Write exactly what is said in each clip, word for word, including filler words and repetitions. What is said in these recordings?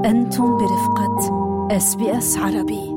أنتم برفقة إس بي إس عربي.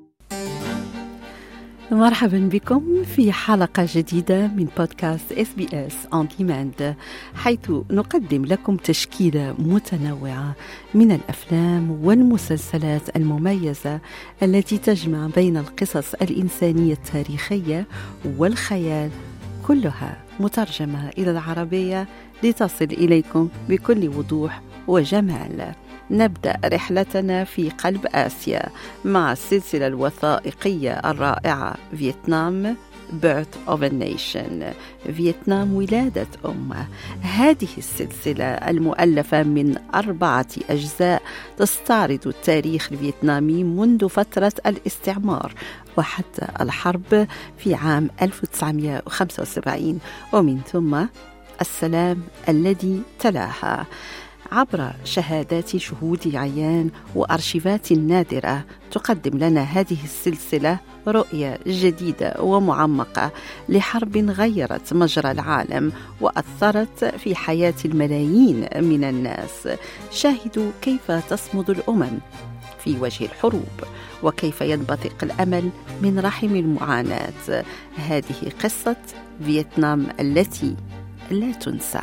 مرحبا بكم في حلقة جديدة من بودكاست إس بي إس On Demand، حيث نقدم لكم تشكيلة متنوعة من الأفلام والمسلسلات المميزة التي تجمع بين القصص الإنسانية التاريخية والخيال، كلها مترجمة إلى العربية لتصل إليكم بكل وضوح وجمال. نبدأ رحلتنا في قلب آسيا مع السلسلة الوثائقية الرائعة فيتنام Birth of a Nation، فيتنام ولادة أمة. هذه السلسلة المؤلفة من أربعة أجزاء تستعرض التاريخ الفيتنامي منذ فترة الاستعمار وحتى الحرب في عام ألف وتسعمائة وخمسة وسبعين، ومن ثم السلام الذي تلاها. عبر شهادات شهود عيان وأرشيفات نادرة تقدم لنا هذه السلسلة رؤية جديدة ومعمقة لحرب غيرت مجرى العالم وأثرت في حياة الملايين من الناس. شاهدوا كيف تصمد الأمم في وجه الحروب وكيف ينبثق الأمل من رحم المعاناة. هذه قصة فيتنام التي لا تنسى.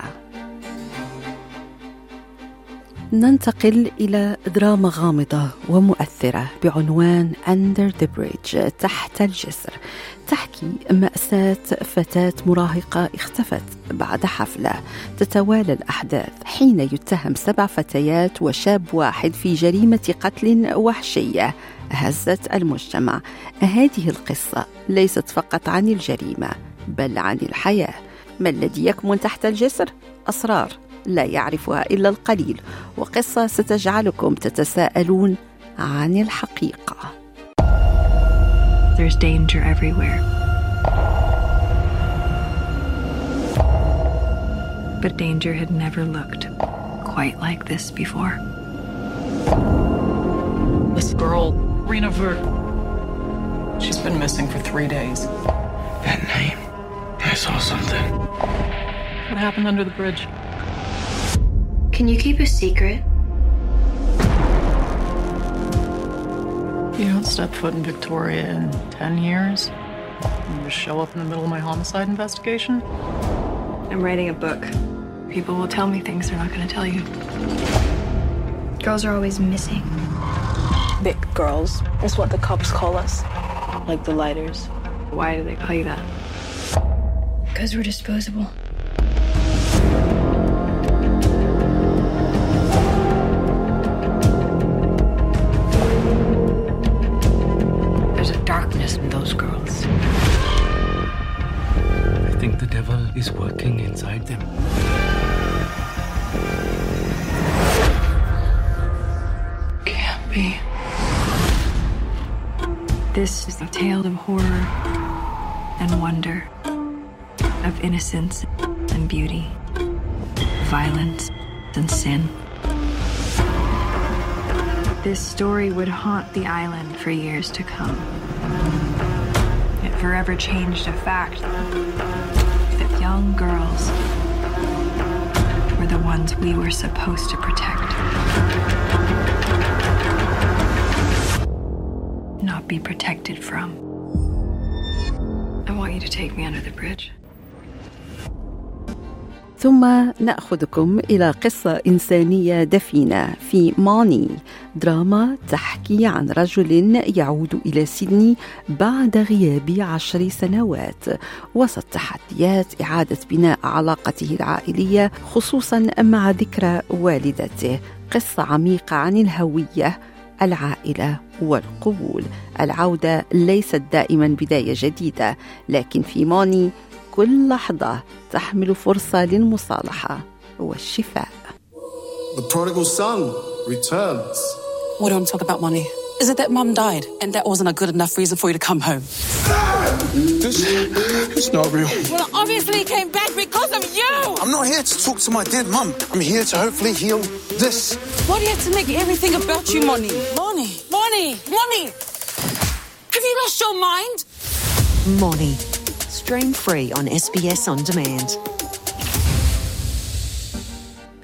ننتقل إلى دراما غامضة ومؤثرة بعنوان Under the Bridge، تحت الجسر. تحكي مأساة فتاة مراهقة اختفت بعد حفلة. تتوالى الأحداث حين يتهم سبع فتيات وشاب واحد في جريمة قتل وحشية هزت المجتمع. هذه القصة ليست فقط عن الجريمة بل عن الحياة. ما الذي يكمن تحت الجسر؟ أسرار لا يعرفها إلا القليل، وقصة ستجعلكم تتساءلون عن الحقيقة. There's danger everywhere. But danger had never looked quite like this before. This girl, Rena Vert, she's been missing for three days. That name, I saw something. What happened under the bridge? Can you keep a secret? You don't step foot in Victoria in ten years? You just show up in the middle of my homicide investigation? I'm writing a book. People will tell me things they're not going to tell you. Girls are always missing. Big girls is what the cops call us. Like the lighters. Why do they call you that? Because we're disposable. There's a darkness in those girls. I think the devil is working inside them. Can't be. This is a tale of horror and wonder, of innocence and beauty, violence and sin. This story would haunt the island for years to come. It forever changed a fact that young girls were the ones we were supposed to protect, not be protected from. I want you to take me under the bridge. ثم نأخذكم إلى قصة إنسانية دفينة في ماني، دراما تحكي عن رجل يعود إلى سيدني بعد غياب عشر سنوات وسط تحديات إعادة بناء علاقته العائلية، خصوصا مع ذكرى والدته. قصة عميقة عن الهوية، العائلة والقبول. العودة ليست دائما بداية جديدة، لكن في ماني كل لحظة تحمل فرصة للمصالحة والشفاء. The prodigal son returns. We don't talk about money. Is it that Mum died and that wasn't a good enough reason for you to come home? This is not real. Well, obviously he came back because of you! I'm not here to talk to my dead mum. I'm here to hopefully heal this. Why do you have to make everything about you, Moni? Moni! Moni! Moni! Have you lost your mind? Moni. Stream free on S B S On Demand.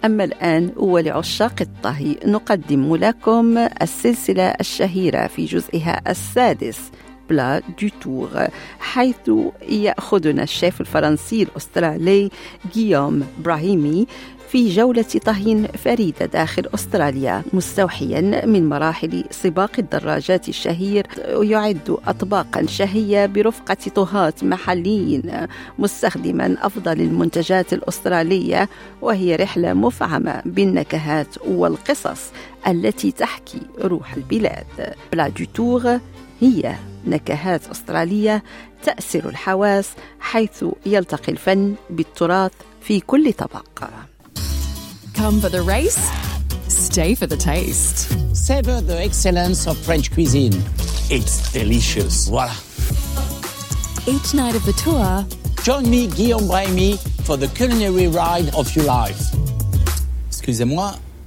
أما الآن ولعشاق الطهي نقدم لكم السلسلة الشهيرة في جزئها السادس بلا دو تور، حيث يأخذنا الشيف الفرنسي الأسترالي غيوم براهيمي في جولة طهي فريدة داخل أستراليا، مستوحيا من مراحل سباق الدراجات الشهير، ويعد أطباقا شهية برفقة طهاة محليين مستخدما أفضل المنتجات الأسترالية، وهي رحلة مفعمة بالنكهات والقصص التي تحكي روح البلاد. بلا دو تور هي نكهات أسترالية تأسر الحواس، حيث يلتقي الفن بالتراث في كل طبق. Come for the race, stay for the taste. Savor the excellence of French cuisine. It's delicious. Voilà. Each night of the tour, join me, Guillaume Brahimi, for the culinary ride of your life. Excusez-moi.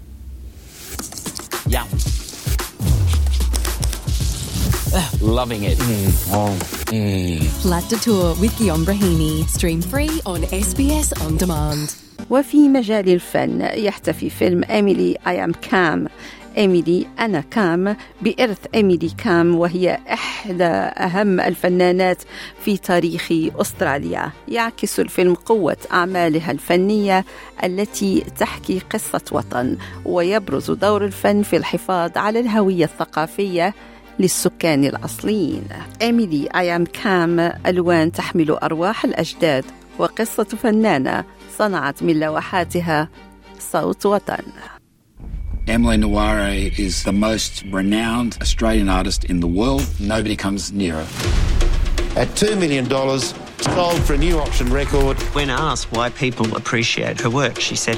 Yum. Ah, loving it. Mm. Oh. Mm. Plat de Tour with Guillaume Brahimi. Stream free on S B S On Demand. وفي مجال الفن يحتفي فيلم إيميلي I am كام إيميلي أنا كام بإرث إيميلي كام، وهي إحدى أهم الفنانات في تاريخ أستراليا. يعكس الفيلم قوة أعمالها الفنية التي تحكي قصة وطن، ويبرز دور الفن في الحفاظ على الهوية الثقافية للسكان الأصليين. إيميلي I am كام ألوان تحمل أرواح الأجداد، وقصة فنانة صنعت من لوحاتها صوت وطن. Emily Naware is the most renowned Australian artist in the world. Nobody comes near her. At two million dollars, sold for a new auction record. When asked why people appreciate her work, she said,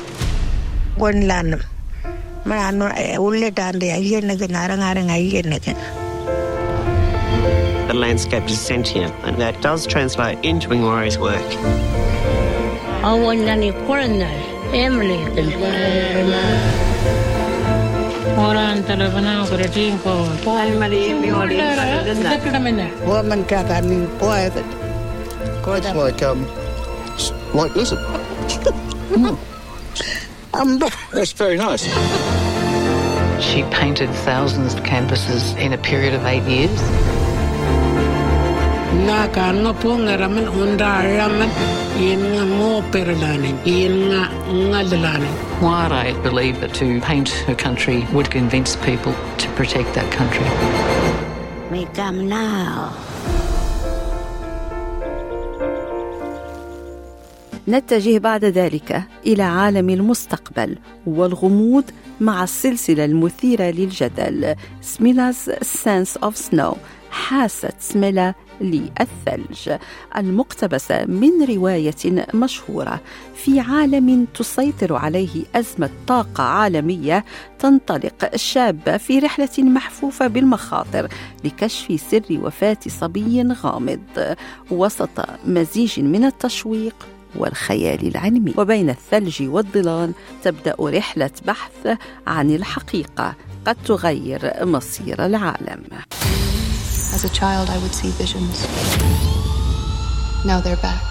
the landscape is sentient, and that does translate into Naware's work. I want any foreigner, Emily. Orang terlepas berdiri kau. Puan mari bioli. Woman kakani poet. Quite like um, like listen. um, that's very nice. She painted thousands of canvases in a period of eight years. Na kan ngapong ramen unda ramen yin nga mo perdani yin nga ngadlani. Naware believed that to paint her country would convince people to protect that country. We come now. نتجه بعد ذلك إلى عالم المستقبل والغموض مع السلسلة المثيرة للجدل سميلا's Sense of Snow، حاسة سميلا للثلج، المقتبسة من رواية مشهورة في عالم تسيطر عليه أزمة طاقة عالمية. تنطلق شابة في رحلة محفوفة بالمخاطر لكشف سر وفاة صبي غامض وسط مزيج من التشويق والخيال العلمي. وبين الثلج والظلال تبدأ رحلة بحث عن الحقيقة قد تغير مصير العالم. As a child, I would see visions. Now they're back.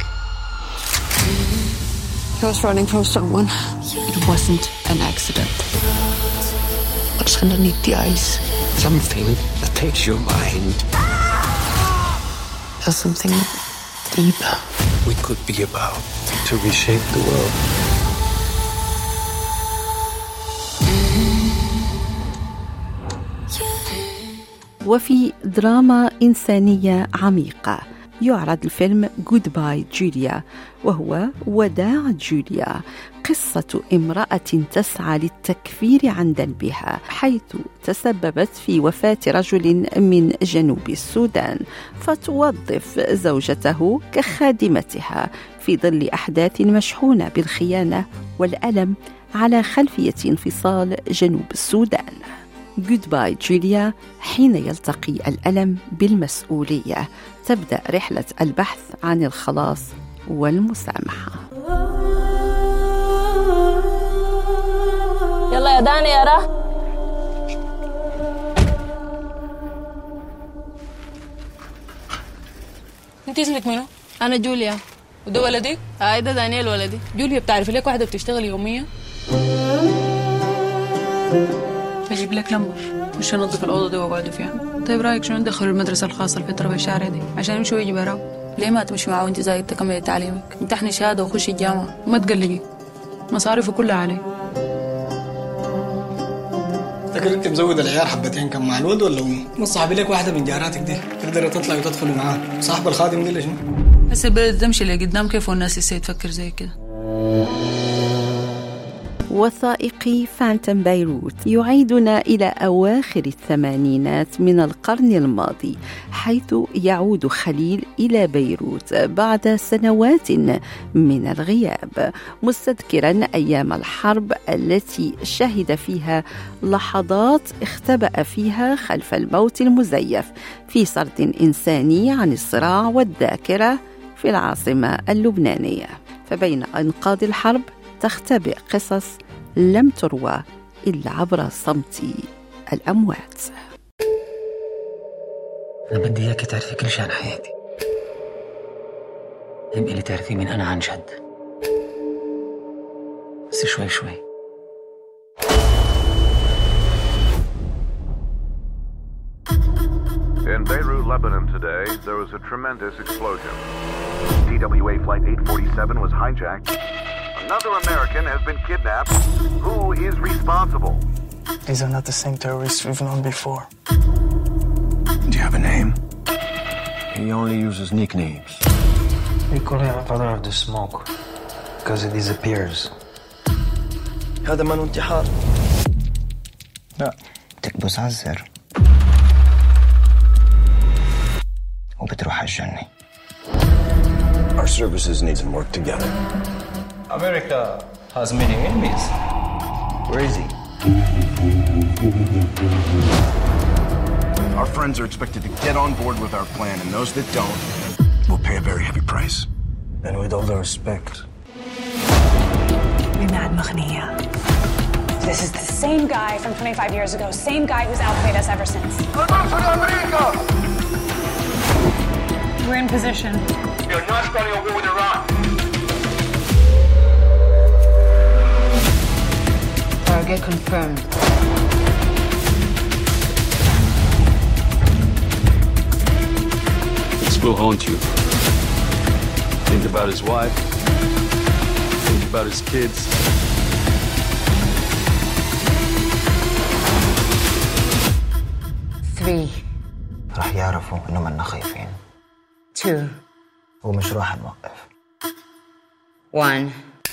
He was running from someone. It wasn't an accident. What's underneath the ice? Something that takes your mind. There's something deeper. We could be about to reshape the world. وفي دراما إنسانية عميقة يعرض الفيلم Goodbye جوليا، وهو وداع جوليا، قصة امرأة تسعى للتكفير عن ذنبها، حيث تسببت في وفاة رجل من جنوب السودان، فتوظف زوجته كخادمتها في ظل أحداث مشحونة بالخيانة والألم على خلفية انفصال جنوب السودان. Goodbye جوليا، حين يلتقي الألم بالمسؤولية تبدأ رحلة البحث عن الخلاص والمسامحة. يلا يا داني يا راه. انت اسمك منو؟ أنا جوليا. وده ولدك؟ هاي ده دانيال ولدي. جوليا، بتعرفي لك واحدة بتشتغل يوميا بجيب لك لمبة مش هنظف الأوضة دي وأقعد فيها. طيب رأيك شنو ندخل المدرسة الخاصة الفترة في الشارع دي عشان يمشوا ويجي براو؟ ليه ما تمشي معه وانت زايد تكملي تعليمك؟ امتحني شهادة وخشي الجامعة وما تقلقي، مصاريفه كلها عليه. فاكر انت مزود العيار حبتين كم مع الود ولا امي؟ نصحبي لك واحدة من جاراتك دي تقدر تطلع وتدخل معاه. صاحب الخادم دي ليش؟ هسه البلد تمشي اللي قدام كيف والناس يصير تفكر زي كده. وثائقي فانتوم بيروت يعيدنا إلى أواخر الثمانينات من القرن الماضي، حيث يعود خليل إلى بيروت بعد سنوات من الغياب، مستذكرا أيام الحرب التي شهد فيها لحظات اختبأ فيها خلف الموت المزيف في سرد إنساني عن الصراع والذاكرة في العاصمة اللبنانية. فبين أنقاض الحرب تختبئ قصص لم تروى إلا عبر صمت الأموات. أنا بدي إياك تعرفي كل شيء عن حياتي، يبقى اللي تعرفيه من أنا عن جد، بس شوي شوي. In Beirut, Lebanon today, there was a tremendous explosion. D W A Flight eight forty-seven was hijacked. Another American has been kidnapped. Who is responsible? These are not the same terrorists we've known before. Do you have a name? He only uses nicknames. We call him Father of the Smoke because he disappears. هذا من انتحار. لا تكبس على الزر وبتروح على الجنة. Our services need to work together. America has many enemies. Where is he? Our friends are expected to get on board with our plan, and those that don't will pay a very heavy price. And with all the respect. Mad Maghniya. This is the same guy from twenty-five years ago, same guy who's outplayed us ever since. We're in position. You're not starting a war with Iran. Target confirmed. This will haunt you. Think about his wife. Think about his kids. Three. راح يعرفوا إنه منا خايفين. Two. ومش راح نوقف. One.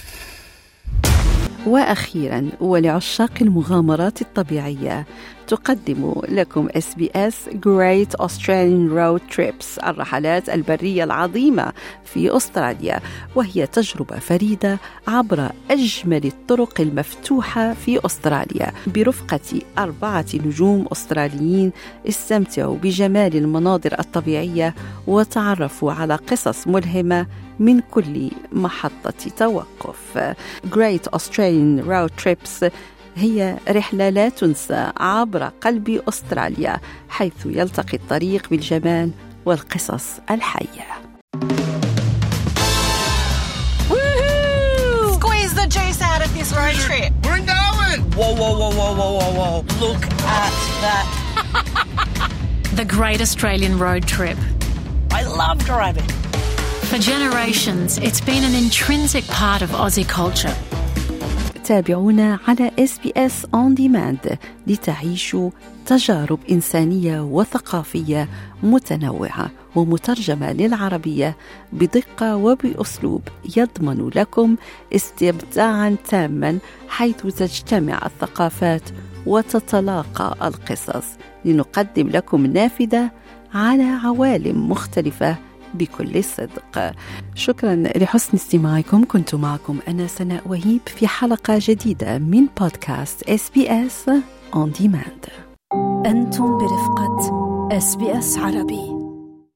وأخيرا ولعشاق المغامرات الطبيعية تقدم لكم إس بي إس Great Australian Road Trips، الرحلات البرية العظيمة في أستراليا، وهي تجربة فريدة عبر أجمل الطرق المفتوحة في أستراليا برفقة أربعة نجوم أستراليين استمتعوا بجمال المناظر الطبيعية وتعرفوا على قصص ملهمة من كل محطة توقف. Great Australian Road Trips هي رحلة لا تنسى عبر قلب أستراليا، حيث يلتقي الطريق بالجمال والقصص الحية. Woohoo! Squeeze the juice out of this road trip. We're in Darwin. Whoa, whoa, whoa, whoa, whoa, whoa, whoa. Look at that. The Great Australian Road Trip. I love driving. For generations, it's been an intrinsic part of Aussie culture. تابعونا على إس بي إس On Demand لتعيشوا تجارب إنسانية وثقافية متنوعة ومترجمة للعربية بدقة وبأسلوب يضمن لكم استمتاعا تاما، حيث تجتمع الثقافات وتتلاقى القصص لنقدم لكم نافذة على عوالم مختلفة بكل صدق. شكرا لحسن استماعكم. كنت معكم أنا سناء وهيب في حلقة جديدة من بودكاست إس بي إس On Demand. أنتم برفقة إس بي إس عربي.